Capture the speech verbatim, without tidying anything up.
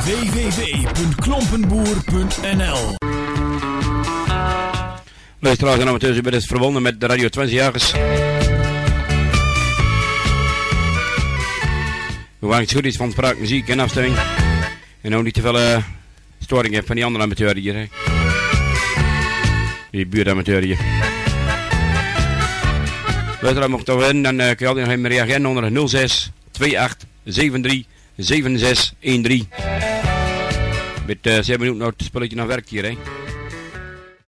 w w w punt klompenboer punt n l. Luisteraars en amateurs, u bent eens verbonden met de Radio twintig-jagers. We waren het goed iets van spraak, muziek en afstemming. En ook niet te veel uh, storing hebt van die andere amateurs hier. Hè. Die buurtamateur hier. Luisteraar mocht toch in, dan uh, kun je altijd nog even reageren onder nul zes twee acht zeven drie zeven zes een drie. Met uh, zeven minuten nou het spelletje naar werk hier. Hè.